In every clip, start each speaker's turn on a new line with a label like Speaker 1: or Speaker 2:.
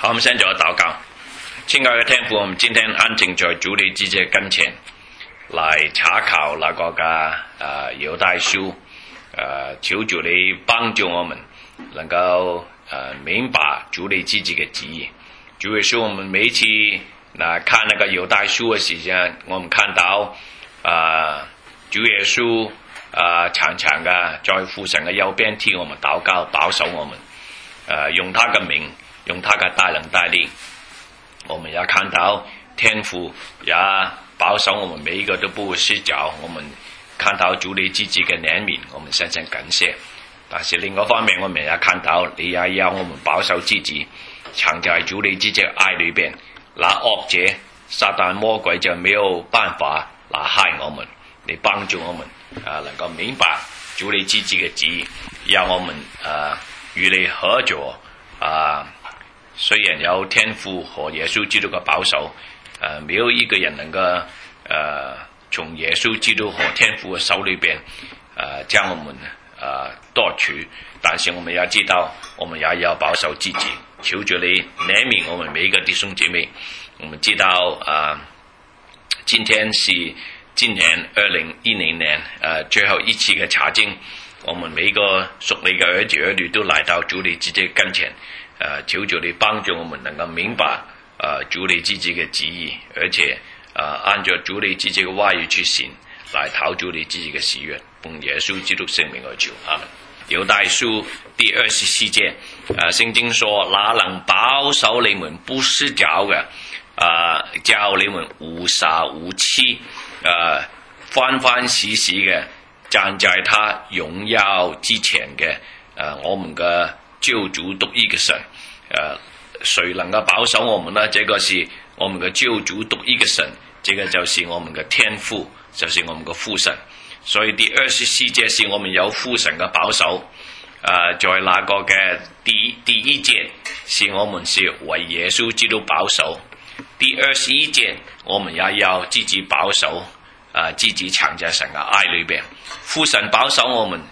Speaker 1: 好，我们先做祷告。亲爱的天父，我们今天安靜在主你之嘅跟前，來查考那個嘅猶大書，求主你幫助我們能夠明白主你自己嘅旨意。主耶穌，我們每一次看那個猶大書嘅時間，我們看到主耶穌常常嘅在父神嘅右邊替我們禱告，保守我們，用他嘅名，用他嘅大能大力。我們也看到天父也保守我們每一個都不會失腳，我們看到主你自己嘅憐憫，我們深深感謝。但是另外一方面，我們也看到你也要我們保守自己，藏在主你自己嘅愛裏邊，那惡者撒旦魔鬼就沒有辦法來害我們。你幫助我們能夠明白主你自己嘅旨意，讓我們與你合作雖然有天父和耶穌基督嘅保守，沒有一個人能夠從耶穌基督和天父嘅手裏邊將我們奪取，但是我們要知道，我們也要保守自己，求着你憐憫我們每一個弟兄姐妹。我們知道今天是今年2010年最後一次嘅查經，我們每一個屬你嘅兒子兒女都來到主你自己跟前。求主你幫助我們能夠明白主你自己嘅旨意，而且按照主你自己嘅話語去行，來討主你自己嘅喜悅。奉耶穌基督聖名而求，阿們。猶大書第24節，聖經說：那能保守你們不失腳嘅，叫你們無殺無欺，歡歡喜喜嘅站在他榮耀之前嘅，我們嘅救主獨一嘅神，誰能夠保守我們呢？這個是我們嘅救主獨一嘅神，這個就是我們嘅天父，就是我們嘅父神。所以第24節是我們有父神嘅保守。在那個嘅第一節是我們是為耶穌基督保守。第21節我們也要自己保守，自己藏在神嘅愛裏邊。父神保守我們，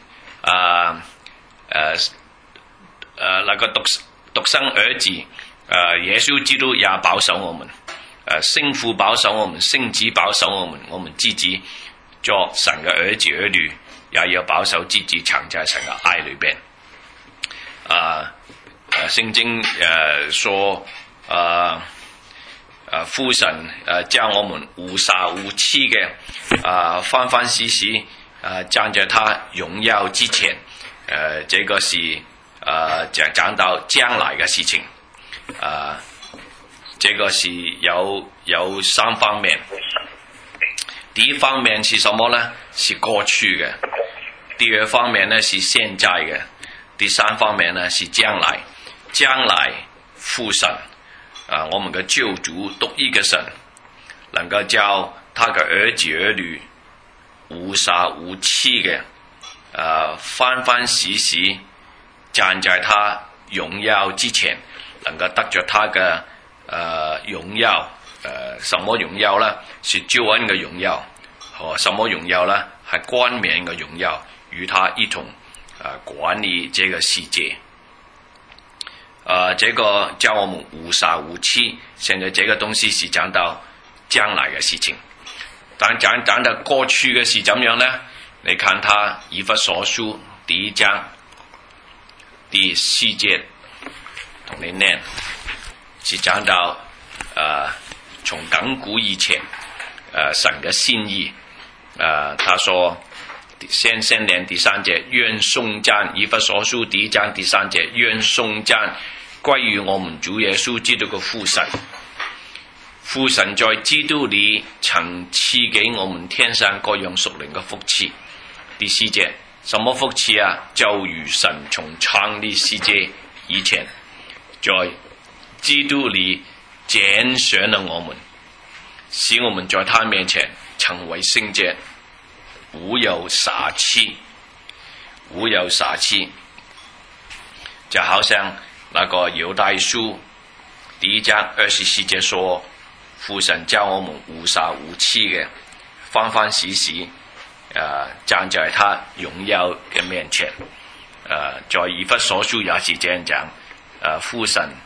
Speaker 1: 那個獨生兒子耶穌基督也保守我們，聖父保守我們，聖子保守我們，我們自己作神嘅兒子兒女也要保守自己藏在神嘅愛裏邊。聖經說父神將我們無殺無欺嘅歡歡喜喜站在他榮耀之前，這個是講到將來嘅事情，這個是有三方面。第一方面是什麼呢？是過去嘅。第二方面呢是現在嘅。第三方面呢是將來。將來父神我們嘅救主獨一嘅神，能夠叫他嘅兒子兒女無殺無欺嘅歡歡喜喜站在他榮耀之前，能夠得着他嘅榮耀。什麼榮耀呢？是救恩嘅榮耀。和什麼榮耀呢？係冠冕嘅榮耀，與他一同管理這個世界。這個叫我們無殺無欺。現在這個東西是講到將來嘅事情，但講到過去嘅是怎樣呢？你看他以弗所書第1章第4節，同你念，是講到從亙古以前神嘅心意。他說先念第3節，願頌讚，以弗所書第1章第3節，願頌讚歸於我們主耶穌基督嘅父神。父神在基督裏曾賜給我們天上各樣屬靈嘅福賜。第4節，什麼福賜啊？就如神從創立世界以前，在基督裏揀選了我們，使我們在他面前成為聖潔，無有瑕疵，無有瑕疵。就好像那個猶大書第1章24節說，父神叫我們無殺無欺嘅，歡歡喜喜站在他榮耀嘅面前。在以弗所書也是這樣講，父神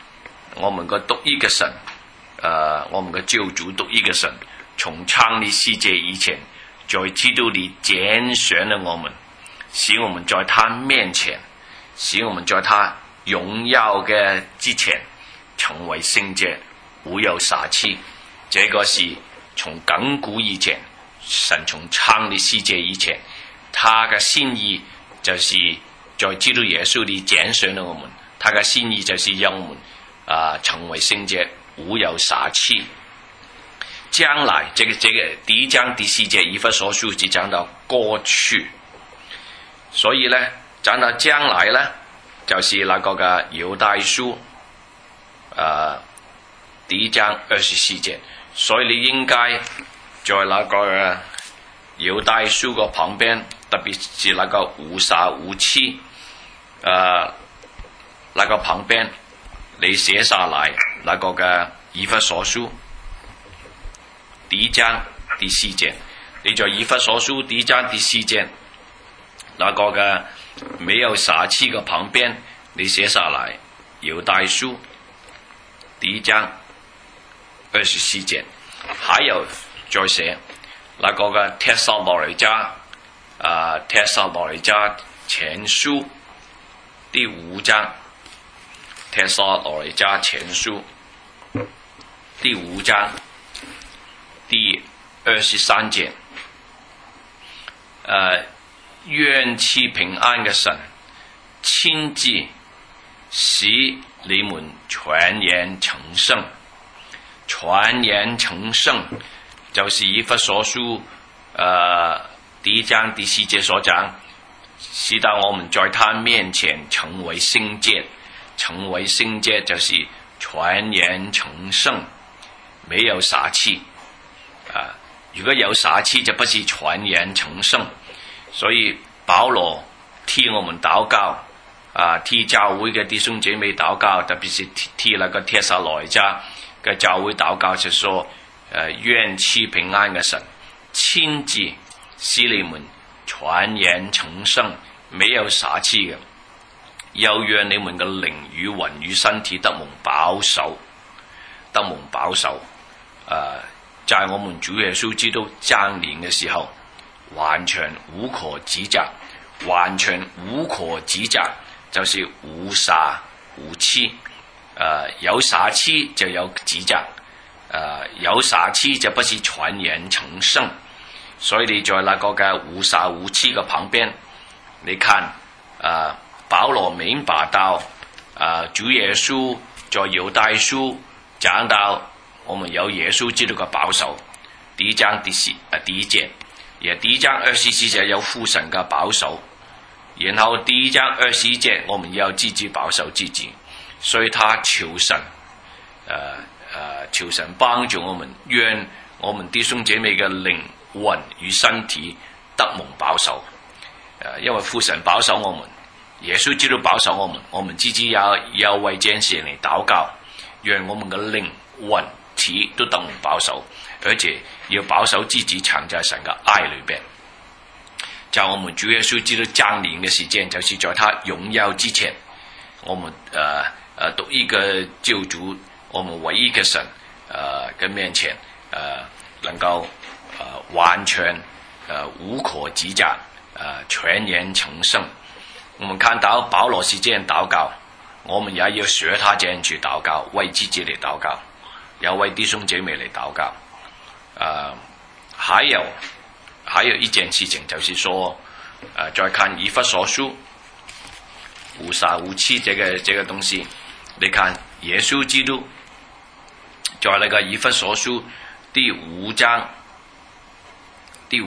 Speaker 1: 我們個獨一嘅神，我們嘅救主獨一嘅神，從創立世界以前，在基督裏揀選了我們，使我們在他面前，使我們在他榮耀嘅之前成為聖潔，無有瑕疵。這個是從亙古以前，神從創立世界以前，他嘅心意就是在基督耶穌裏揀選了我們，他嘅心意就是讓我們成為聖潔，無有瑕疵。將來這個第一章第4節以弗所書只講到過去，所以呢講到將來呢，就是那個嘅猶大書第一章24節，所以你應該在那個猶大書個旁邊，特別是那個55那個旁邊，你寫下來那個嘅以弗所書第一章第4節，你在以弗所書第一章第4節那個嘅沒有瑕疵嘅旁邊，你寫下來猶大書第一章24節，還有再寫那個嘅帖撒羅尼迦前書第5章，帖撒羅尼迦前書第5章第23節，願賜平安嘅神親自使你們全然成聖。全然成聖就是以弗所書第一章第4節所講，使到我們在他面前成為聖潔。成為聖潔就是全然成聖，沒有瑕疵。如果有瑕疵就不是全然成聖。所以保羅替我們禱告，替教會嘅弟兄姐妹禱告，特別是替那個帖撒羅尼迦嘅教會禱告，就說願賜平安嘅神親自使你們全然成聖，沒有瑕疵嘅，又讓你們嘅靈與魂與身體得蒙保守，得蒙保守。在我們主耶穌基督降臨嘅時候，完全無可指責，完全無可指責，就是無瑕無疵。有瑕疵就有指責，有瑕疵就不是全然成聖。所以你在那個嘅無瑕無疵嘅旁邊，你看保羅明白到主耶穌在猶大書講到我們有耶穌基督嘅保守，第一章第一節，也第一章24節有父神嘅保守，然後第一章21節我們要自己保守自己。所以他求神幫助我們，願我們弟兄姐妹嘅靈魂與身體得蒙保守。因為父神保守我們，耶穌基督保守我們，我們自己要為這件事嚟禱告，讓我們嘅靈魂體都得蒙保守，而且要保守自己藏在神嘅愛裏邊。在我們主耶穌基督降臨嘅時間，就是在他榮耀之前，我們獨一個救主，我們唯一嘅神嘅面前，能夠完全無可指責，全然成聖。我們看到保羅是這樣禱告，我們也要學他這樣去禱告，為自己嚟禱告，要為弟兄姐妹嚟禱告。還有一件事情，就是說再看以弗所書無瑕無疵這個東西，你看耶穌基督在那個以弗所書第5章第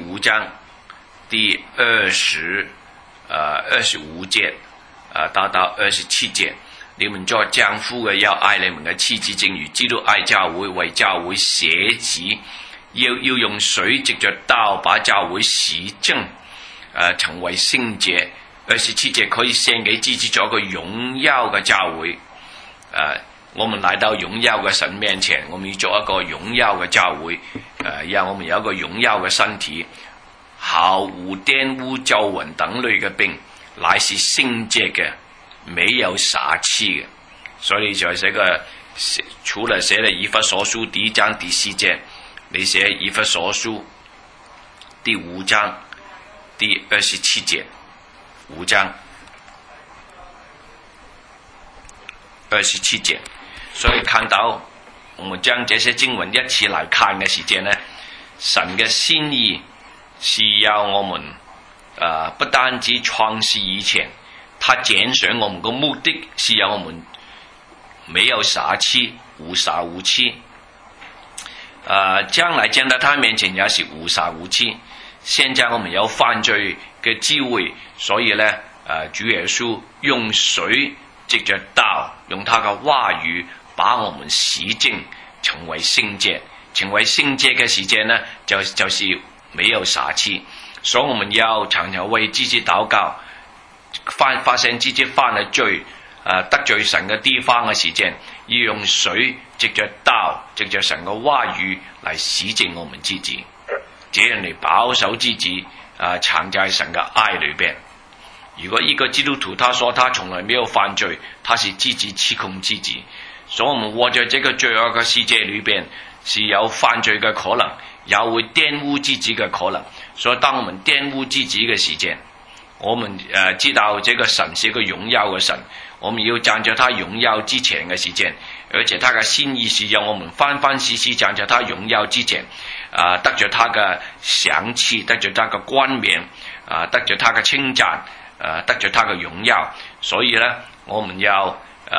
Speaker 1: 25節到27節，你們作丈夫嘅要愛你們嘅妻子，正如基督愛教會，為教會捨己，要用水藉着道把教會洗淨，成為聖潔。27節可以獻給自己做一個榮耀嘅教會。我們來到榮耀嘅神面前，我們要做一個榮耀嘅教會，讓我們有一個榮耀嘅身體，毫無玷污皺紋等類嘅病，乃是聖潔嘅，沒有瑕疵嘅。所以在這個除了寫了以弗所書第1章第4節，你寫以弗所書第5章第27節，5章27節。所以看到我們將這些經文一起來看嘅時間呢，神嘅心意是要我們不單止創世以前，他揀選我們嘅目的是要我們沒有瑕疵，無瑕無疵。將來見到他面前也是無瑕無疵。現在我們有犯罪嘅機會，所以呢，主耶穌用水藉着道，用他嘅話語把我們洗淨，成為聖潔。成為聖潔嘅時間呢，就是沒有瑕疵。所以我們要常常為自己禱告，發現自己犯了罪，得罪神嘅地方嘅時間，要用水藉着道，藉着神嘅話語嚟洗淨我們自己，這樣嚟保守自己，藏在神嘅愛裏邊。如果一個基督徒他說他從來沒有犯罪，他是自己欺控自己。所以我們活在這個罪惡嘅世界裏邊，是有犯罪嘅可能，也會玷污自己嘅可能。所以當我們玷污自己嘅時間，我們知道這個神是一個榮耀嘅神，我們要站在他榮耀之前嘅時間，而且他嘅心意是讓我們番番事事站在他榮耀之前，得着他嘅賞賜，得着他嘅冠冕，得着他嘅稱讚，得着他嘅榮耀。所以呢，我們要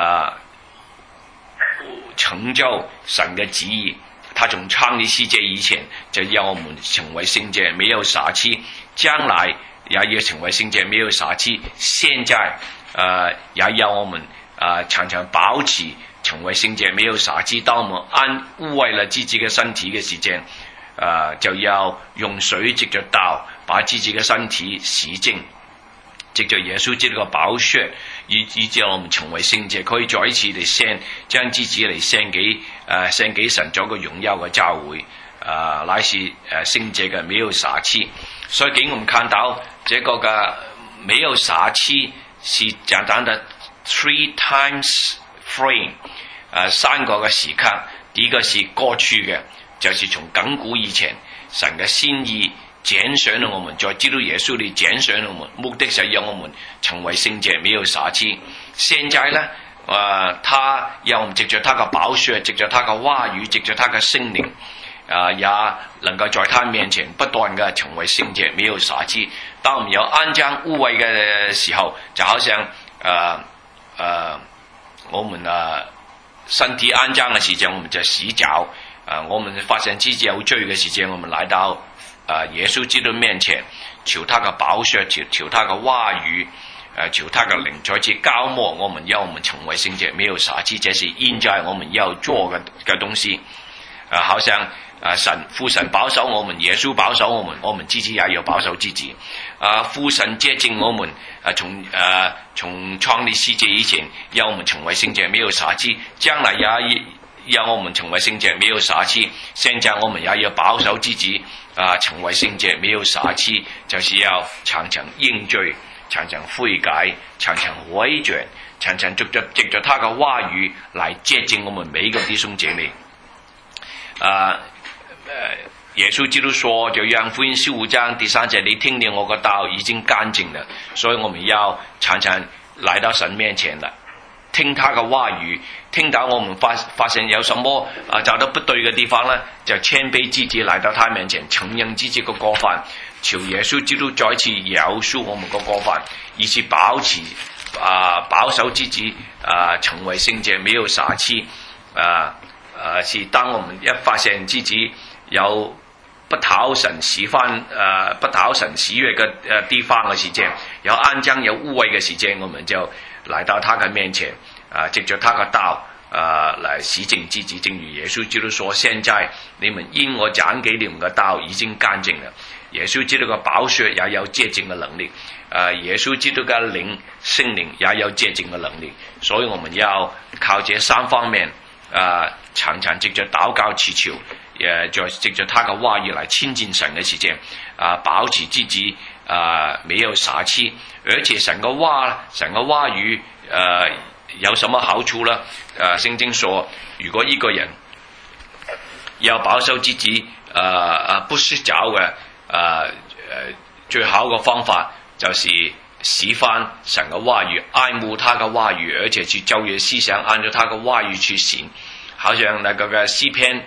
Speaker 1: 成就神嘅旨意。他從創立世界以前就要我們成為聖潔，沒有瑕疵，將來也要成為聖潔，沒有瑕疵。現在也要我們常常保持成為聖潔，沒有瑕疵。當我們污穢了自己嘅身體嘅時間，就要用水藉着道把自己嘅身體洗淨，藉着耶穌基督嘅寶血，以致我們成為聖潔，可以再一次嚟獻，將自己嚟獻給神，做個榮耀嘅教會，乃是聖潔嘅，沒有瑕疵。所以給我們看到這個嘅沒有瑕疵是簡單的 three times frame， 三個嘅時刻。第一個是過去嘅，就是從亙古以前神嘅心意揀選了我們，在基督耶穌裏揀選了我們，目的是讓我們成為聖潔，沒有瑕疵。現在呢，他要我們藉着他嘅寶血，藉着他嘅話語，藉着他嘅聖靈，也能夠在他面前不斷嘅成為聖潔，沒有瑕疵。當我們有安將污穢嘅時候，就好像我們身體安將嘅時間，我們就洗澡。我們發現自己有罪嘅時間，我們來到耶穌基督面前，求他嘅寶血，求他嘅話語，求他嘅靈再次澆沒我們，要我們成為聖潔，沒有瑕疵。這是現在我們要做嘅東西。好像父神保守我們，耶穌保守我們，我們自己也要保守自己。父神接近我們，從創立世界以前，要我們成為聖潔，沒有瑕疵。將來也要我們成為聖潔，沒有瑕疵。現在我們也要保守自己，成為聖潔，沒有瑕疵，就是要常常認罪，常常悔改，常常回轉，常常藉着他嘅話語來接近我們每一個弟兄姐妹。耶穌基督說，就約翰福音15章第3節，你聽了我個道已經乾淨了。所以我們要常常來到神面前了，聽他嘅話語，聽到我們發現有什麼找到不對嘅地方呢，就謙卑自己來到他面前，承認自己嘅過犯，求耶穌基督再次饒恕我們嘅過犯，以致保守自己成為聖潔，沒有瑕疵。是當我們一發現自己有不討神喜悅嘅地方嘅時間，有骯髒有污穢嘅時間，我們就來到他嘅面前，藉着他嘅道來洗淨自己。正如耶穌基督說，現在你們因我講給你們嘅道已經乾淨了。耶穌基督嘅寶血也有潔淨嘅能力，耶穌基督嘅靈聖靈也有潔淨嘅能力。所以我們要靠這三方面，常常藉着禱告祈求，再藉着他嘅話語來親近神嘅時間，保持自己沒有瑕疵。而且神嘅話語有什么好处呢？聖經說，如果一個人要保守自己不失腳嘅最好嘅方法就是喜歡神嘅話語，愛慕他嘅話語，而且去晝夜思想，按照他嘅話語去行。好像那個嘅詩篇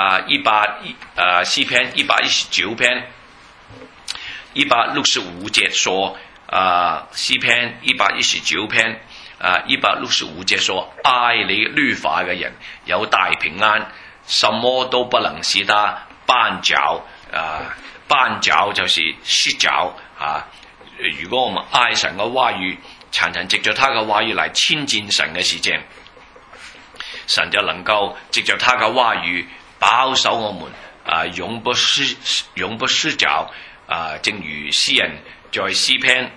Speaker 1: 詩篇119篇165節說，詩篇119篇165節說，愛你律法嘅人有大平安，什麼都不能使他絆腳。絆腳就是失腳如果我們愛神嘅話語，常常藉着他嘅話語嚟親近神嘅事情，神就能夠藉着他嘅話語保守我們永不失腳。正如詩人在詩篇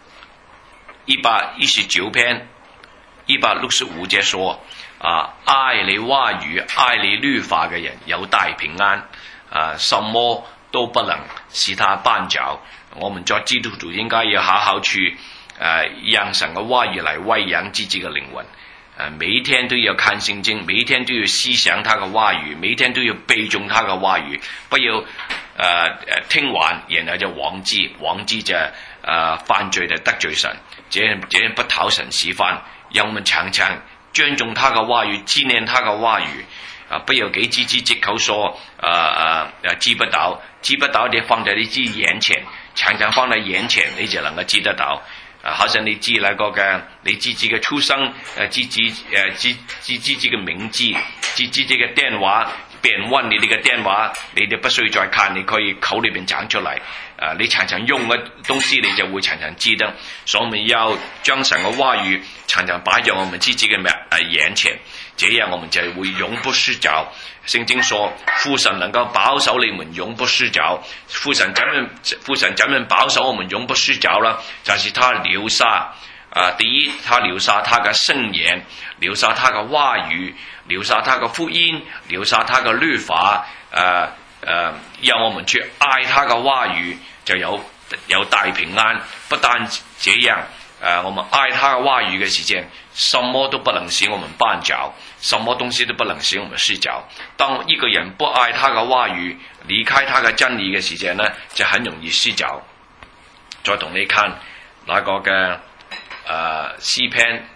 Speaker 1: 119篇165節說，愛你話語、愛你律法嘅人有大平安，什麼都不能使他絆腳。我們作基督徒應該要好好去讓神嘅話語嚟餵養自己嘅靈魂。每一天都要看聖經，每一天都要思想他嘅話語，每一天都要背誦他嘅話語，不要聽完然後就忘記就犯罪就得罪神，這樣不討神喜歡。讓我們常常尊重他嘅話語，紀念他嘅話語，不要給自己藉口說知不到你放在你自己眼前，常常放在眼前你就能夠知得到。好像你知那個嘅你自己嘅出生，知自己嘅名字，知自己嘅電話，別人問你嘅電話，你就不需要再看，你可以口裏邊講出嚟。你常常用嘅東西，你就會常常知得。所以我們要將神嘅話語常常擺在我們自己嘅眼前，這樣我們就會永不失腳。聖經說，父神能夠保守你們永不失腳。父神怎樣保守我們永不失腳呢？就是他留下第一，他留下他嘅聖言，留下他嘅話語，留下他嘅福音，留下他嘅律法，讓我們去愛他嘅話語，就有大平安。不但這樣，我們愛他嘅話語嘅時間，什麼都不能使我們絆腳，什麼東西都不能使我們失腳。當一個人不愛他嘅話語，離開他嘅真理嘅時間呢，就很容易失腳。再同你看那個嘅詩篇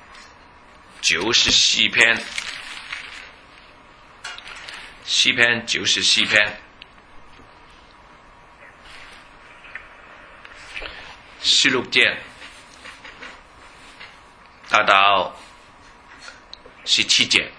Speaker 1: 94篇，詩篇94篇16節到17節，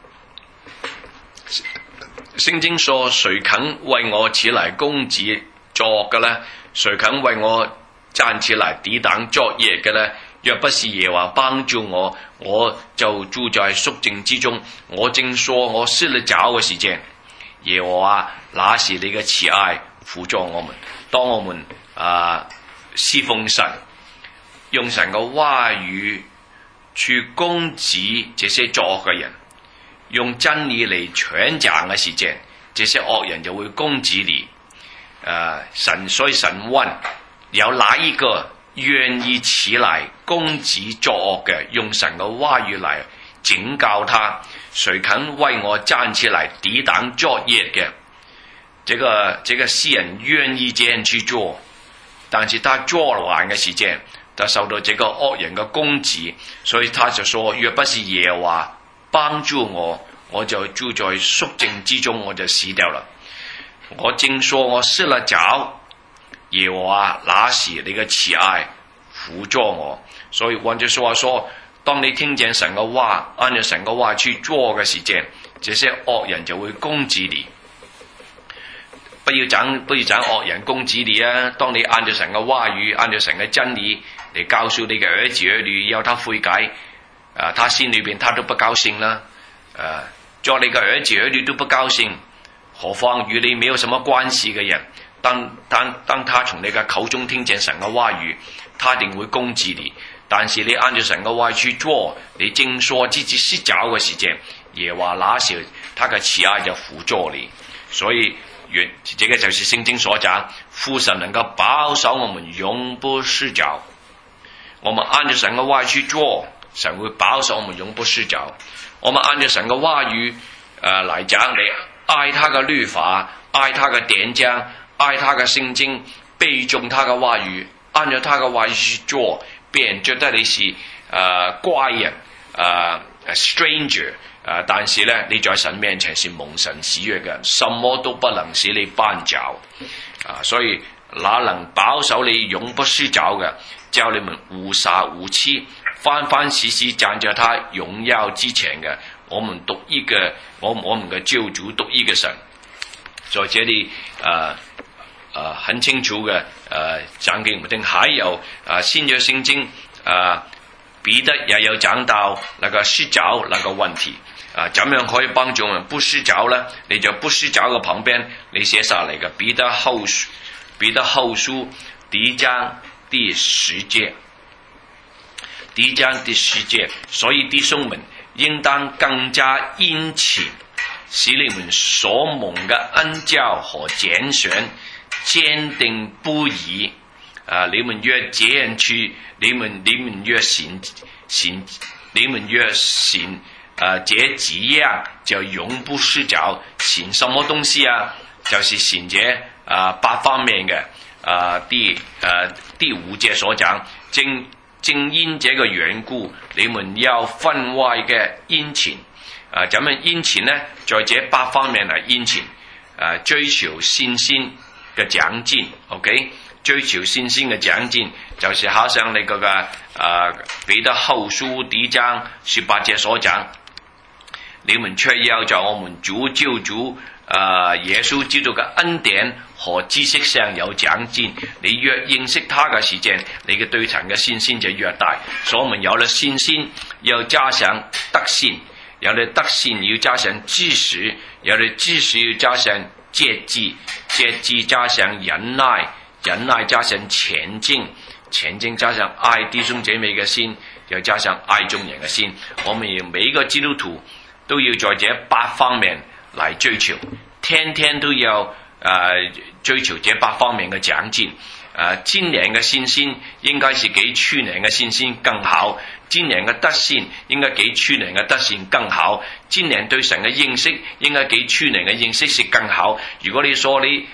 Speaker 1: 聖經說：誰肯為我起來攻擊作惡嘅呢？誰肯為我站起來抵擋作孽嘅呢？若不是耶和華幫助我，我就住在肅靜之中。我正說我失了腳嘅時間，耶和華那是你嘅慈愛輔助我們。當我們侍奉神，用神嘅話語去攻擊這些作惡嘅人，用真理嚟權杖嘅時間，這些惡人就會攻擊你。所以神問，有哪一個願意起來攻擊作惡嘅，用神嘅話語嚟警告他？誰肯為我站起來抵擋作孽嘅？這個詩人願意這樣去做，但是他做完嘅時間，他受到這個惡人嘅攻擊，所以他就說：若不是耶和華幫助我，我就住在肅靜之中，我就死掉了。我正說我失了腳，耶和華那時你嘅慈愛輔助我。所以換句話說，當你聽見神嘅話，按照神嘅話去做嘅時間，這些惡人就會攻擊你。不要等惡人攻擊你啊！當你按照神嘅話語，按照神嘅真理嚟告訴你嘅兒子兒女，要他悔改，他心裏邊他都不高興啦。做你嘅兒子兒女都不高興，何況與你沒有什麼關係嘅人？當他從你嘅口中聽見神嘅話語，他一定會攻擊你。但是你按照神嘅話去做，你正說自己失腳嘅時間，耶和華那時他嘅慈愛就輔助你。所以這個就是聖經所講，父神能夠保守我們永不失腳。我們按照神嘅話去做， 神會保守我們永不失腳。我們按照神嘅話語來講，你愛他嘅律法，愛他嘅典章，愛他嘅聖經，背誦他嘅話語，按照他嘅話語去做，別人覺得你是怪人stranger。但是呢，你在神面前是蒙神喜悅嘅，什麼都不能使你絆腳。所以那能保守你永不失腳嘅，叫你們無傻無疵，番番時時站在他榮耀之前嘅，我們獨一嘅我們嘅救主獨一嘅神。在這裏很清楚嘅講給我們聽。還有新約聖經彼得也有講到那個失腳那個問題。怎樣可以幫助我們不失腳呢？你就不失腳嘅旁邊你寫下嚟嘅彼得後書第一章第10節，第一章第10節，所以弟兄們應當更加殷勤，使你們所蒙嘅恩召和揀選堅定不移。你們若這樣去，你們若行這幾樣就永不失腳。行什麼東西啊？就是行這8方面嘅。第5節所講，正因這個緣故，你們要分外嘅殷勤。怎樣殷勤呢？在這8方面嚟殷勤。追求信心嘅長進 ，OK？ 追求信心嘅長進，就是好像你嗰個彼得後書第一章18節所講。你們卻要在我們主救主耶穌基督嘅恩典和知識上有長進。你越認識他嘅時間，你嘅對神嘅信心就越大。所以我們有了信心，要加上德信；有了德信，要加上知識；有了知識，要加上節制；節制加上忍耐；忍耐加上前進；前進加上愛弟兄姐妹嘅心，又加上愛眾人嘅心。我們每一個基督徒都要在這8方面來追求，天天都要追求這8方面嘅長進。今年嘅信心應該是比去年嘅信心更好，今年嘅德信應該比去年嘅德信更好，今年對神嘅認識應該比去年嘅認識是更好。如果你說你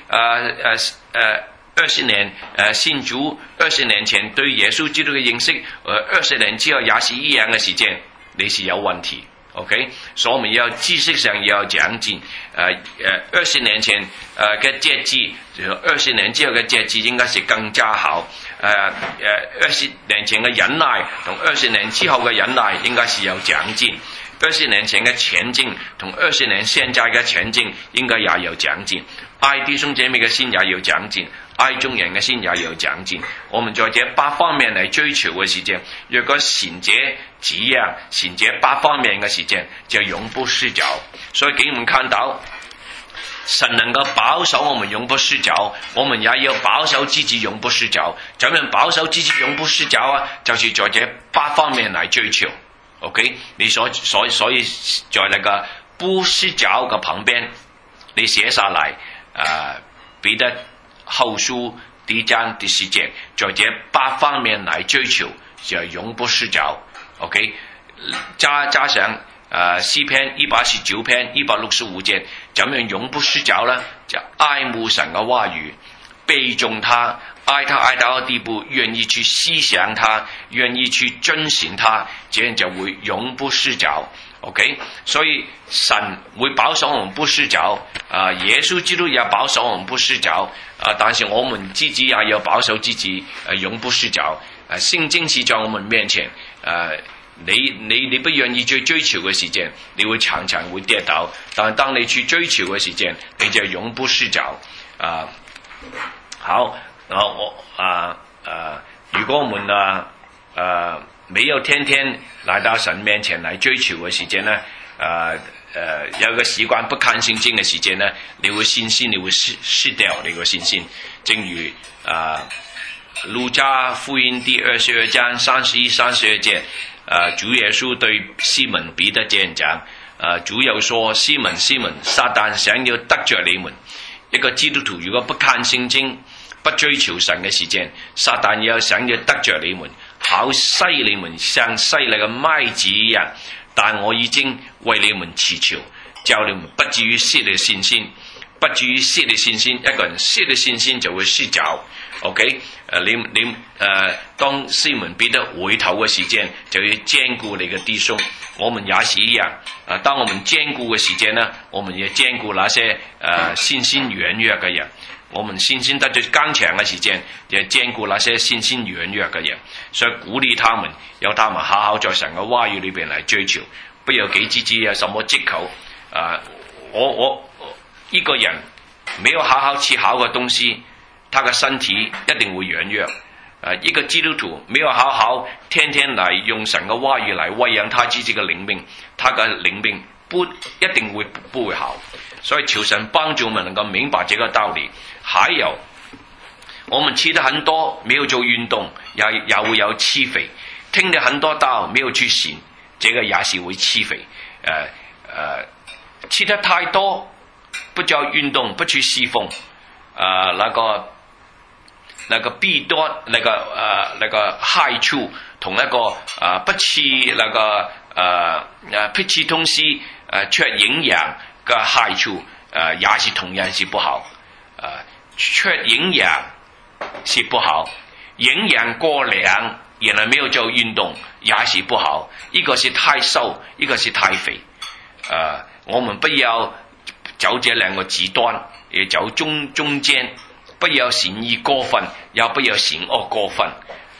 Speaker 1: 20年信主，20年前對耶穌基督嘅認識，20年之後也是一樣嘅時間，你是有問題。OK， 所以我們要知識上要長進。20年前嘅節制，20年之後嘅節制應該是更加好。20年前嘅忍耐同20年之後嘅忍耐應該是有長進。20年前嘅前進同20年現在嘅前進應該也有長進。愛弟兄姐妹嘅心也有長進，愛眾人嘅心也有長進。我們在這8方面嚟追求嘅時間，若果行這幾樣，行這8方面嘅時間，就永不失腳。所以給我們看到，神能夠保守我們永不失腳，我們也要保守自己永不失腳。怎樣保守自己永不失腳啊？就是在這8方面嚟追求。OK， 你所以在那個不失腳嘅旁邊，你寫下來。彼得後書第一章第10節，在這8方面來追求，就永不失腳。OK， 加上詩篇119篇165節，怎樣永不失腳呢？就愛慕神嘅話語，背誦他，愛他愛到個地步，願意去思想他，願意去遵循他，這樣就會永不失腳。OK， 所以神會保守我們不失腳，耶穌基督也保守我們不失腳，但是我們自己也要保守自己，永不失腳。聖經是在我們面前，你不願意去追求嘅時間，你會常常會跌倒，但當你去追求嘅時間，你就永不失腳。好，如果我們沒有天天來到神面前來追求嘅時間呢，有個習慣不看聖經嘅時間呢，你會信心，你會失掉你個信心。正如路加福音第22章31、32節，主耶穌對西門彼得這樣講，主又說：西門，西門，撒旦想要得着你們。一個基督徒如果不看聖經，不追求神嘅時間，撒旦又想要得着你們。 好篩你們像篩你嘅麥子一樣，但我已經為你們祈求，叫你們不至於失了信心。不至於失了信心，一個人失了信心就會失腳。OK， 當西門彼得回頭嘅時間，就要堅固你嘅弟兄。我們也是一樣。當我們堅固嘅時間呢，我們也堅固那些信心軟弱嘅人。我們信心得最剛強嘅時間，就堅固那些信心軟弱嘅人。所以鼓勵他們，由他們好好在神嘅話語裏邊嚟追求，不要給自己有什麼藉口。一個人沒有好好吃好嘅東西，他嘅身體一定會軟弱。一個基督徒沒有好好天天來用神嘅話語來餵養他自己嘅靈命，他嘅靈命一定會不會好。所以求神幫助我們能夠明白這個道理。還有，我們吃得很多，沒有做運動，也會有吃肥。聽得很多道，沒有去行，這個也是會吃肥。吃得太多，不做運動，不去侍奉，那個弊端，那個害處，同一個不吃那個不吃東西缺營養嘅害處，也是同樣是不好。缺營養是不好，營養過量，然後沒有做運動也是不好。一個是太瘦，一個是太肥。我們不要走這兩個極端，也走中間，不要善意過分，也不要善惡過分。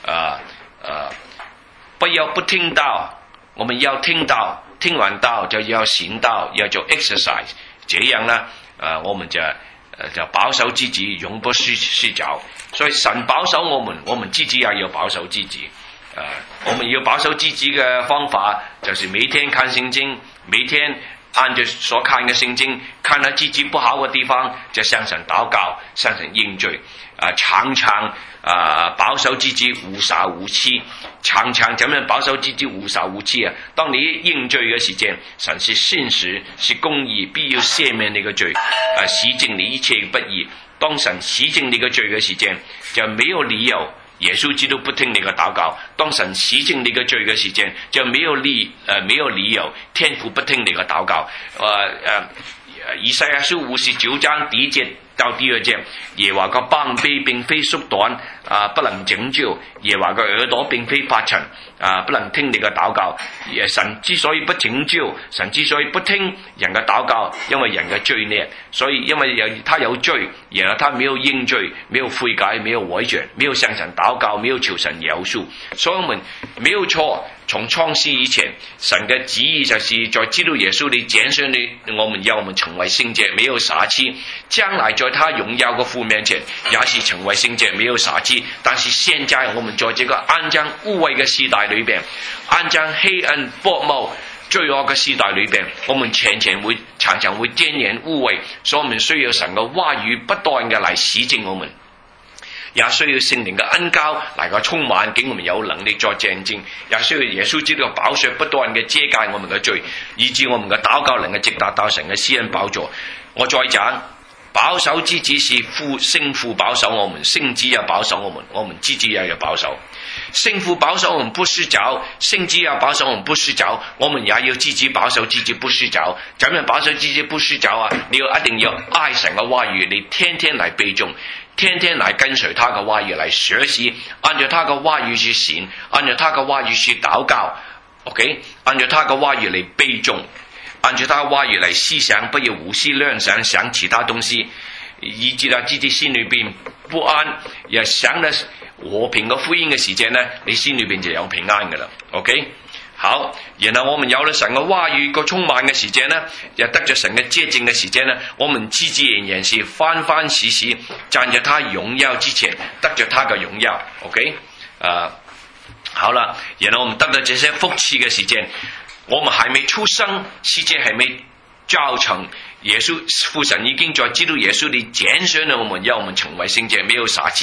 Speaker 1: 不要不聽道，我們要聽道，聽完道就要行道，要做 exercise， 這樣呢，我們就保守自己，永不失腳。所以神保守我們自己也要保守自己。我們要保守自己嘅方法，就是每天看聖經，每天按照所看嘅聖經，看到自己不好嘅地方，就向神禱告，向神認罪。常常保守自己無傻無欺，常常怎樣保守自己無傻無欺啊？當你認罪嘅時間，神是信實，是公義，必要赦免你嘅罪，洗淨你一切嘅不義。當神洗淨你嘅罪嘅時間，就沒有理由耶穌基督不聽你嘅禱告。當神洗淨你嘅罪嘅時間，就沒有理由天父不聽你嘅禱告。以賽亞書59章第1節到第2節，耶和華嘅膀臂並非縮短，不能拯救；耶和華嘅耳朵並非發沉，不能聽你嘅禱告。神之所以不拯救，神之所以不聽人嘅禱告，因為人嘅罪孽。所以因為他有罪，然後他沒有認罪，沒有悔改，沒有回轉，沒有向神禱告，沒有求神饒恕。所以我們沒有錯。從創世以前，神嘅旨意就是在基督耶穌裏揀選你，我們成為聖潔，沒有瑕疵。將來在他榮耀嘅父面前，也是成為聖潔，沒有瑕疵。但是現在我們在這個骯髒污穢嘅時代裏邊，骯髒黑暗薄暮罪惡嘅時代裏邊，我們常常會沾染污穢，所以我們需要神嘅話語不斷嘅嚟洗淨我們。也需要聖靈嘅恩膏嚟個充滿，給我們有能力作見證；也需要耶穌基督嘅寶血不斷嘅遮蓋我們嘅罪，以致我們嘅禱告能夠直達到神嘅施恩寶座。我再講，保守之子是聖父保守我們，聖子也保守我們，我們自己也要保守。聖父保守我們不失腳，聖子也保守我們不失腳，我們也要自己保守自己不失腳。怎樣保守自己不失腳啊？你一定要愛神嘅話語，你天天嚟背誦，天天來跟隨他嘅話語來學習，按照他嘅話語去行，按照他嘅話語去禱告 ，OK， 按照他嘅話語嚟背誦，按照他嘅話語嚟思想，不要胡思亂想，想其他東西，以致到自己心裏邊不安，也想得和平嘅福音嘅時間呢，你心裏邊就有平安噶啦 ，OK。好，然後我們有了神嘅話語個充滿嘅時間呢，又得着神嘅潔淨嘅時間呢，我們自自然然是歡歡喜喜站在他榮耀之前，得着他嘅榮耀 ，OK， 好了，然後我們得到這些福賜嘅時間，我們還沒出生，世界還沒造成，耶穌父神已經在基督耶穌裏揀選了我們，要我們成為聖潔，沒有瑕疵。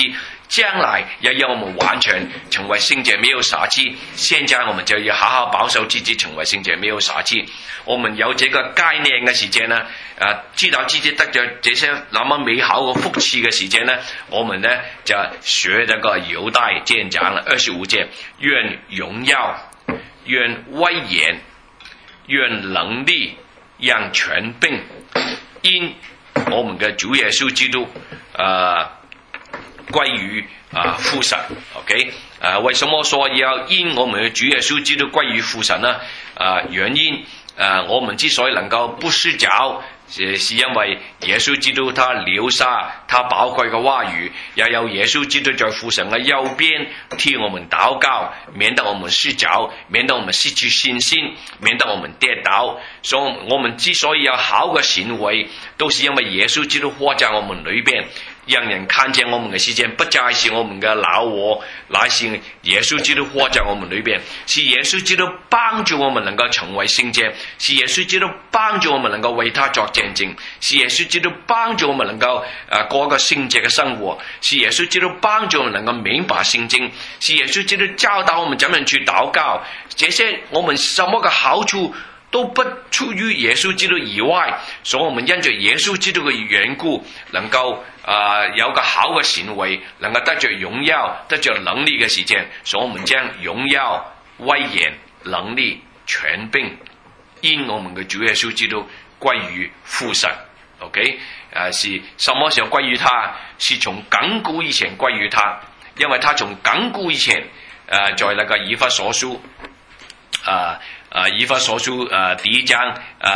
Speaker 1: 将来要让我们完全成为圣洁，没有瑕疵。现在我们就要好好保守自己，成为圣洁，没有瑕疵。我们有这个概念嘅時間呢，知道自己得咗這些那麼美好嘅福氣嘅時間呢，我們呢就學這個猶大這樣講了25節，願榮耀，願威嚴，願能力，讓權柄，因我們嘅主耶穌基督歸於父神 ，OK？ 為什麼說要因我們嘅主耶穌基督歸於父神呢？原因我們之所以能夠不失腳，是因為耶穌基督他留下他寶貴嘅話語，又有耶穌基督在父神嘅右邊替我們禱告，免得我們失腳，免得我們失去信心，免得我們跌倒。所以我們之所以有好嘅行為，都是因為耶穌基督活在我們裏邊。讓人看見我們嘅時間不再是我們嘅老我，乃是耶穌基督活在我們裏邊，是耶穌基督幫助我們能夠成為聖潔，是耶穌基督幫助我們能夠為他作見證，是耶穌基督幫助我們能夠過一個聖潔嘅生活，是耶穌基督幫助我們能夠明白聖經，是耶穌基督教導我們怎樣去禱告，這些我們什麼嘅好處都不出於耶穌基督以外，所以我們因着耶穌基督嘅緣故，能夠有個好嘅行為，能夠得着榮耀、得着能力嘅時間，所以我們將榮耀、威嚴、能力、權柄，因我們嘅主耶穌基督歸於父神。OK， 是什麼時候歸於他？是從亙古以前歸於他，因為他從亙古以前，在那個以弗所書，以弗所書第一章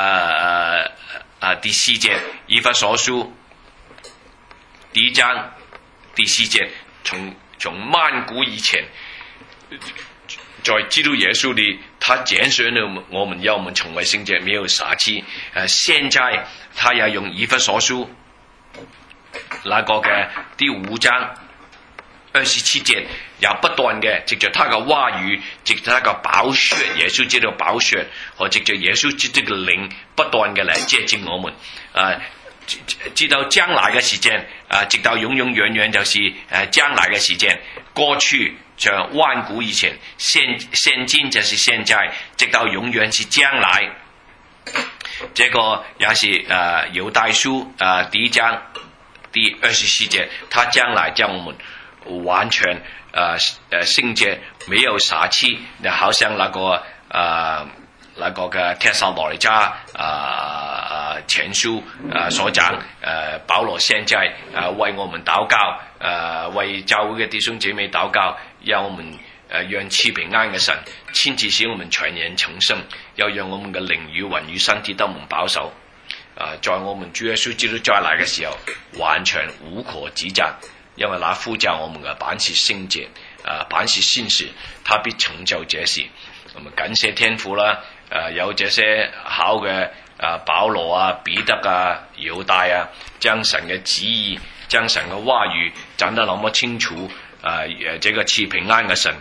Speaker 1: 第4節，以弗所書第一章第4節，從萬古以前，在基督耶穌裏，他揀選了我們，要我們成為聖潔，沒有瑕疵。現在他也用以弗所書那個嘅第5章27節，也不斷嘅藉着他嘅話語，藉着他嘅寶血，耶穌基督嘅寶血，和藉着耶穌基督嘅靈，不斷嘅嚟接近我們。知道將來嘅時間，直到永永遠遠就是將來嘅時間。過去就萬古以前，現今就是現在，直到永遠是將來。這個也是猶大書第一章第24節，他將來將我們完全聖潔，沒有瑕疵，好像那個嘅帖撒羅尼迦前書所講，保羅現在為我們禱告，為教會嘅弟兄姐妹禱告，讓我們讓賜平安嘅神親自使我們全人成聖，又讓我們嘅靈與魂與身體都蒙保守。在我們主耶穌基督再來嘅時候，完全無可指責，因為那呼召我們嘅本是聖潔，本是信實，他必成就這事。我們感謝天父啦，有這些好嘅保羅啊、彼得啊、猶大啊，將神嘅旨意、將神嘅話語講得那麼清楚。這個賜平安嘅神，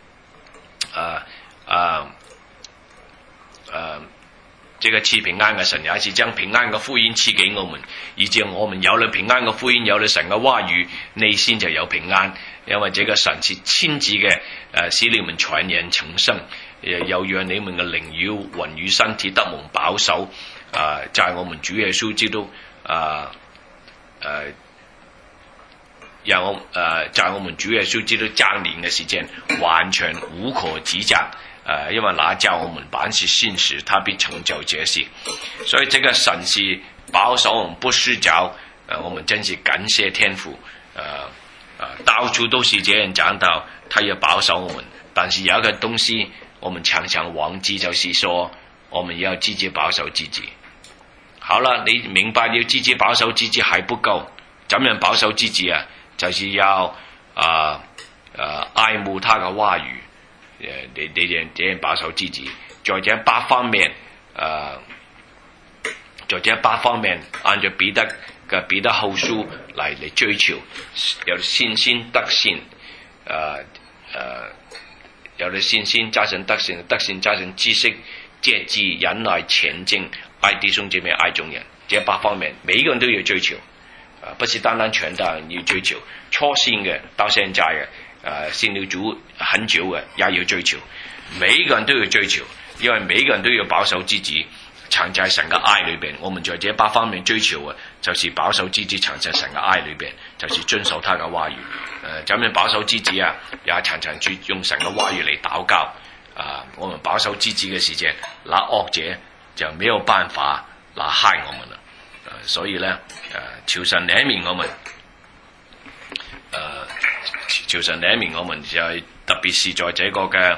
Speaker 1: 這個賜平安嘅神也是將平安嘅福音賜給我們，以致我們有了平安嘅福音，有了神嘅話語，內心就有平安。因為這個神是親自嘅，使你們全人成聖，又讓你們嘅靈與魂與身體得蒙保守。在我們主耶穌基督在我們主耶穌基督降臨嘅時間，完全無可指責。因為那叫我們本是信實，他必成就這事。所以這個神是保守我們不失腳，我們真是感謝天父。到處都是這樣講到，他要保守我們。但是有一個東西，我們常常忘記，就是說我們要自己保守自己。好了，你明白要自己保守自己還不夠，怎樣保守自己啊？就是要愛慕他嘅話語。你這樣保守自己，在這8方面，在這8方面，按照彼得後書嚟追求，有信心得信，有了信心加上得信，得信加上知識、節制、忍耐、虔敬、愛弟兄姐妹、愛眾人，這8方面，每一個人都要追求。 不是單單傳道人要追求，初信嘅到現在嘅信了主很久嘅也要追求，每一個人都要追求，因為每一個人都要保守自己藏在神嘅愛裏邊。我們在這8方面追求嘅，就是保守自己藏在神嘅愛裏邊，就是遵守他嘅話語。怎樣保守自己啊？也常常去用神嘅話語嚟禱告。我們保守自己嘅時間，那惡者就沒有辦法來害我們了。所以呢，求神憐憫我們，求神憐憫我們，就係特別是在這個嘅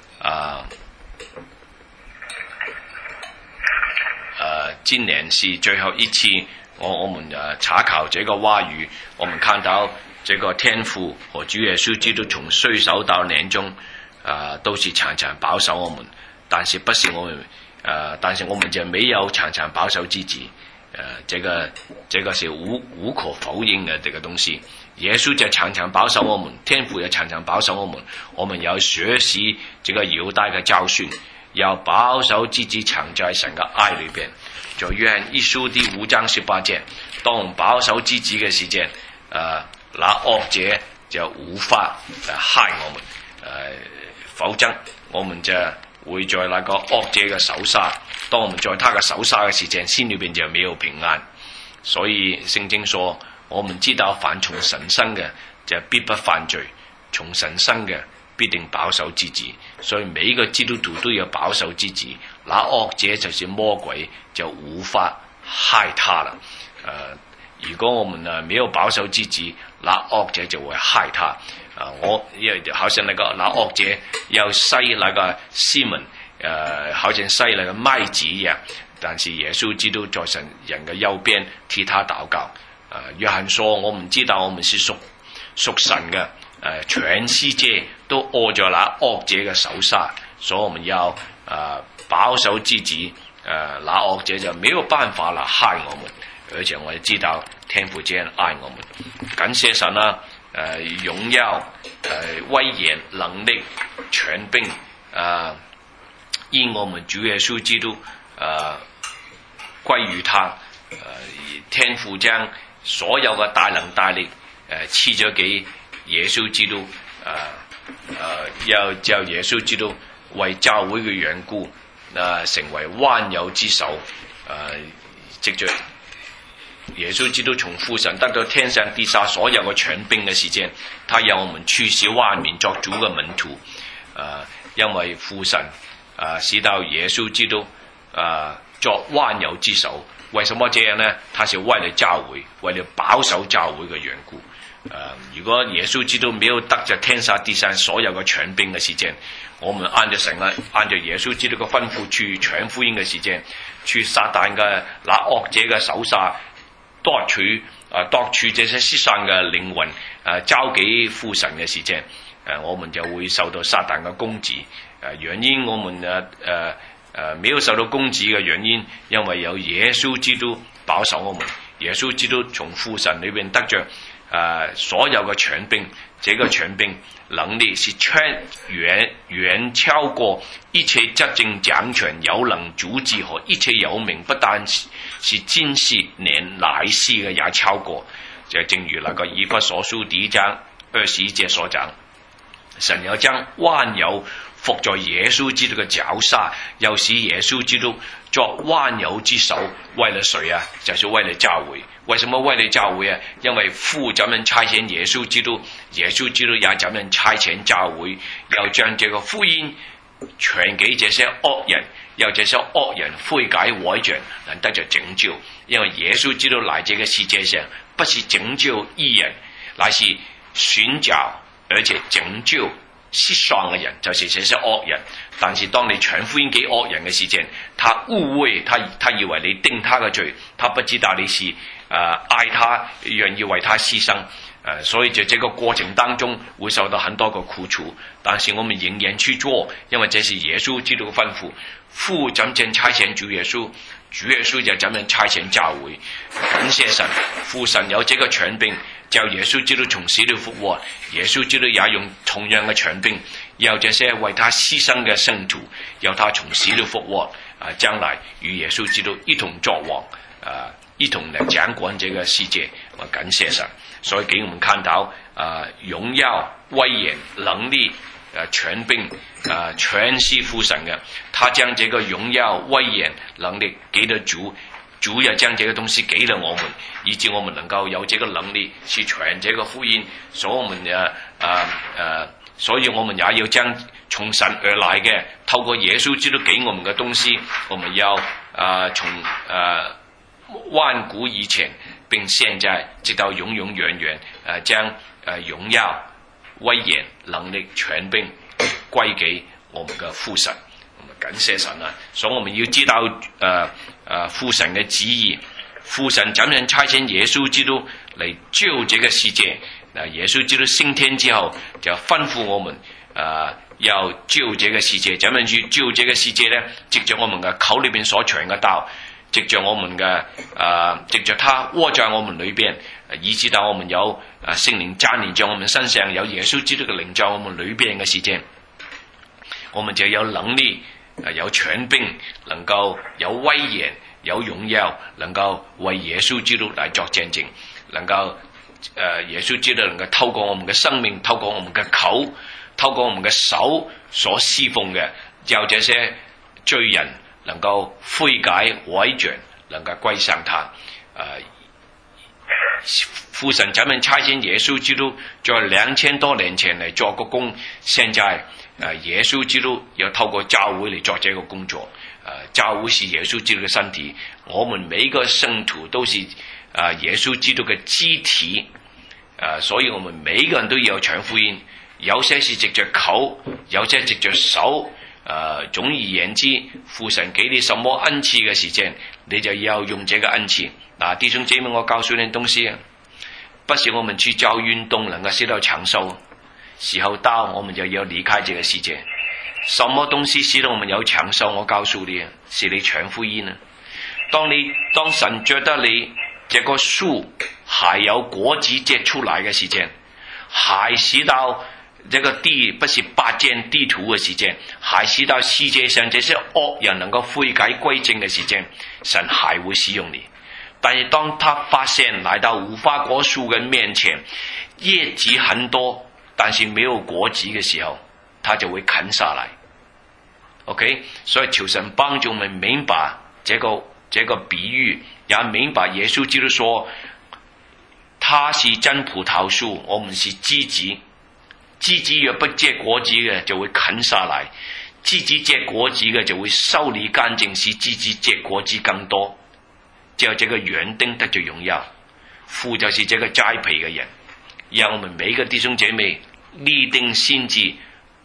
Speaker 1: 今年是最後一次，我們查考這個話語，我們看到這個天父和主耶穌基督從歲首到年終，都是常常保守我們，但是不是我們，但是我們就沒有常常保守自己。這個是無可否認的這個東西。耶穌就常常保守我們，天父也常常保守我們。我們要學習這個猶大的教訓，要保守自己藏在神的愛裏邊。在約翰一書第5章18節，當我們保守自己嘅時間，那惡者就無法害我們。否則我們就會在那個惡者嘅手下。當我們在他嘅手下嘅時間，心裏邊就沒有平安。所以聖經說，我們知道凡從神生嘅就必不犯罪，從神生嘅必定保守自己。所以每一個基督徒都要保守自己，那惡者就是魔鬼，就無法害他了。如果我們沒有保守自己，那惡者就會害他。好像那惡者要篩那個西門，好像篩那個麥子一樣，但是耶穌基督在神人嘅右邊替他禱告。約翰說：我們知道我們是屬神嘅，全世界都握在那惡者嘅手下，所以我們要保守自己，那惡者就沒有辦法來害我們。而且我哋知道天父這樣愛我們，感謝神啦！榮耀、威嚴、能力、權柄，因我們主耶穌基督歸於他。天父將所有嘅大能大力賜咗給耶穌基督，要叫耶穌基督為教會嘅緣故，成為萬有之首，藉着耶穌基督從父神得到天上地下所有嘅權柄嘅時間，他要我們處使萬民作主嘅門徒。因為父神使到耶穌基督作萬有之首。為什麼這樣呢？他是為了教會，為了保守教會嘅緣故。如果耶穌基督沒有得着天下地上所有嘅權柄嘅時間，我們按照神啊，按照耶穌基督嘅吩咐去傳福音嘅時間，去撒旦嘅那惡者嘅手下奪取這些世上嘅靈魂，交給父神嘅時間，我們就會受到撒旦嘅攻擊。原因我們沒有受到攻擊嘅原因，因為有耶穌基督保守我們。耶穌基督從父神裏邊得着所有嘅權柄，這個權柄能力是遠超過一切執政掌權有能主治和一切有名，不但是今世連來世嘅也超過。就正如那個以弗所書第1章21節所講，神要將萬有伏在耶穌基督嘅腳下，又使耶穌基督作萬有之首。為了誰啊？就是為了教會。為什麼為了教會啊？因為父怎樣差遣耶穌基督，耶穌基督也怎樣差遣教會，要將這個福音傳給這些惡人，要這些惡人悔改改正，能得着拯救。因為耶穌基督來這個世界上，不是拯救義人，乃是尋找而且拯救失喪嘅人，就是這些惡人。但是當你傳福音給惡人嘅時間，他誤會，他以為你定他嘅罪，他不知道你是愛他，願意為他犧牲。所以在這個過程當中會受到很多個苦楚，但是我們仍然去做，因為這是耶穌基督嘅吩咐。父怎樣差遣主耶穌，主耶穌就怎樣差遣教會。感謝神，父神有這個權柄，叫耶穌基督從死裏復活。耶穌基督也用同樣嘅權柄，要這些為他犧牲嘅聖徒，要他從死裏復活，將來與耶穌基督一同作王，一同嚟掌管這個世界。 我感謝神，所以給我們看到榮耀、威嚴、能力、權柄全是父神嘅。他將這個榮耀、威嚴、能力給了主，主也將這個東西給了我們，以致我們能夠有這個能力去傳這個福音。所以我們也要將從神而來嘅，透過耶穌基督給我們嘅東西，我們要從萬古以前並現在直到永永遠遠將榮耀、威嚴、能力、權柄歸給我們嘅父神。我們感謝神啊！所以我們要知道父神嘅旨意，父神怎樣差遣耶穌基督嚟救這個世界。耶穌基督升天之後，就吩咐我們要救這個世界。怎樣去救這個世界呢？藉着我們嘅口裏邊所傳嘅道，藉着我們嘅藉着他窩在我們裏邊，以致到我們有聖靈沾連在我們身上，有耶穌基督嘅靈在我們裏邊嘅時間，我們就有能力、有權柄，能夠有威嚴、有榮耀，能夠為耶穌基督嚟作見證，能夠耶穌基督能夠透過我們嘅生命，透過我們嘅口，透過我們嘅手所侍奉嘅，叫這些罪人能夠悔改委轉，能夠歸向他。父神怎樣差遣耶穌基督在2000多年前嚟做個工，現在耶穌基督要透過教會嚟做這個工作。教會是耶穌基督嘅身體，我們每個聖徒都是耶穌基督嘅肢體。所以我們每個人都要傳福音，有些是藉着口，有些藉着手。總而言之，父神給你什麼恩賜嘅時間，你就要用這個恩賜。弟兄姐妹，我告訴你東西啊，不是我們去做運動能夠使到長壽，時候到我們就要離開這個世界。什麼東西使到我們有長壽？我告訴你啊，是你傳福音啊。當神覺得你這個樹還有果子結出來嘅時間，還使到這個地不是白佔地土嘅時間，還使到世界上這些惡人能夠悔改歸正嘅時間，神還會使用你。但是當他發現來到無花果樹嘅面前，葉子很多，但是沒有果子嘅時候，他就會砍下來。OK， 所以求神幫助我們明白這個比喻，也明白耶穌基督說他是真葡萄樹，我們是枝子。枝子若不結果子嘅，就會砍下來；枝子結果子嘅，就會修理乾淨，使枝子結果子更多。只有這個園丁得着榮耀，父就是這個栽培嘅人。讓我們每個弟兄姐妹立定心志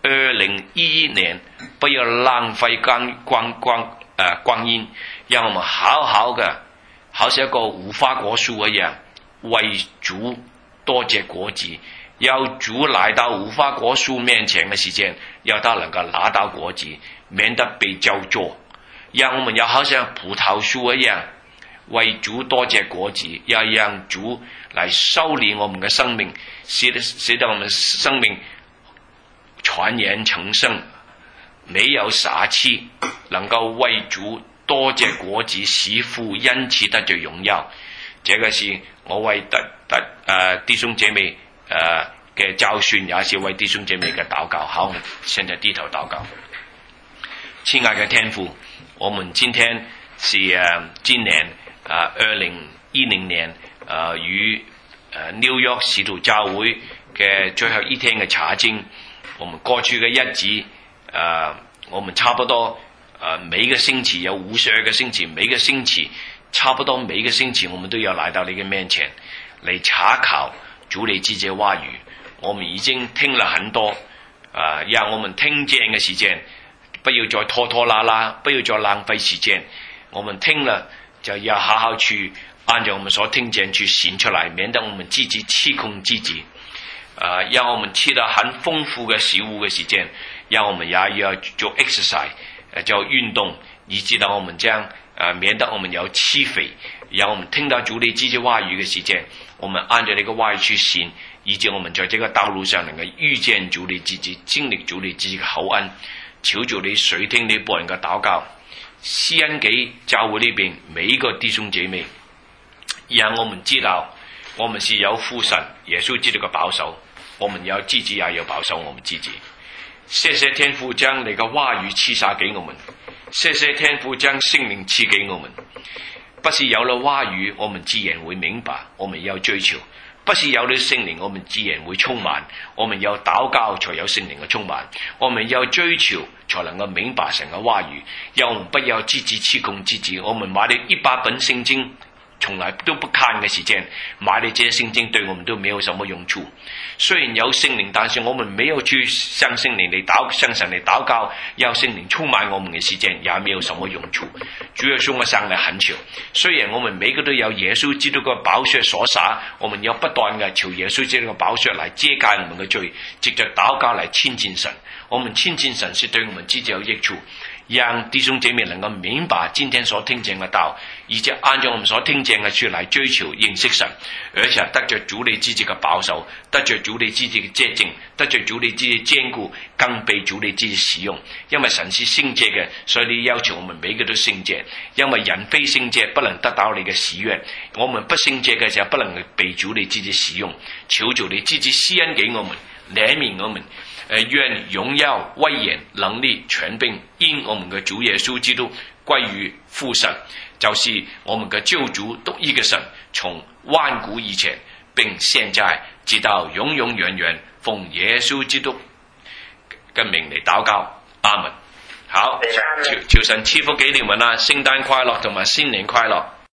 Speaker 1: ，2011年不要浪費光陰，讓我們好好嘅，好似一個無花果樹一樣，為主多結果子。要主來到無花果樹面前嘅時間，要他能夠拿到果子，免得被咒詛。讓我們要好像葡萄樹一樣，為主多結果子，要讓主來修理我們嘅生命，使得我們生命傳言成聖，沒有瑕疵，能夠為主多結果子，使父因此得着榮耀。這個是我為弟兄姐妹嘅教訓，也是為弟兄姐妹嘅禱告。好，現在低頭禱告。親愛嘅天父，我們今天是今年2010年與紐約使徒教會嘅最後一天嘅查經。我們過去嘅日子我們差不多每個星期有52個星期，每個星期差不多每個星期我們都要來到你嘅面前嚟查考主你自己話語。我們已經聽了很多讓我們聽見嘅時間不要再拖拖拉拉，不要再浪費時間。我們聽了就要好好去按照我們所聽見去行出來，免得我們自己欺空自己。讓我們吃到很豐富嘅食物嘅時間，讓我們也要做 exercise， 做運動，以致到我們將免得我們有欺肥。讓我們聽到主你自己話語嘅時間，我們按照你嘅話語去行，以致我們在這個道路上能夠遇見主你自己，經歷主你自己嘅厚恩。求主你垂聽你僕人嘅禱告，施恩給教會裏邊每一個弟兄姐妹，讓我們知道我們是有父神耶穌基督嘅保守，我們有自己也要保守我們自己。謝謝天父將你嘅話語賜灑給我們，謝謝天父將聖靈賜給我們。不是有了話語我們自然會明白，我們要追求；不是有了聖靈我們自然會充滿，我們要禱告才有聖靈嘅充滿，我們要追求才能夠明白神嘅話語。要我們不要自己欺哄自己，我們買了100本聖經從來都不看嘅時間，買了這些聖經對我們都沒有什麼用處。雖然有聖靈，但是我們沒有去向聖靈嚟向神嚟禱告，要聖靈充滿我們嘅時間，也沒有什麼用處。主耶穌，我向你懇求，雖然我們每個都有耶穌基督嘅寶血所灑，我們要不斷嘅求耶穌基督嘅寶血嚟遮蓋我們嘅罪，藉着禱告嚟親近神。我們親近神是對我們自己有益處，讓弟兄姐妹能夠明白今天所聽見嘅道，而且按照我們所聽見嘅書嚟追求認識神，而且得着主你自己嘅保守，得着主你自己嘅潔淨，得着主你自己堅固，更被主你自己使用。因為神是聖潔嘅，所以你要求我們每個都聖潔，因為人非聖潔不能得到你嘅喜悅，我們不聖潔嘅時候不能被主你自己使用。求主你自己施恩給我們，憐憫我們。願榮耀、威嚴、能力、權柄因我們嘅主耶穌基督歸於父神，就是我們嘅救主獨一嘅神，從萬古以前並現在直到永永遠遠，奉耶穌基督嘅名嚟禱告，阿門。好，求神賜福給你們啦，聖誕快樂同埋新年快樂。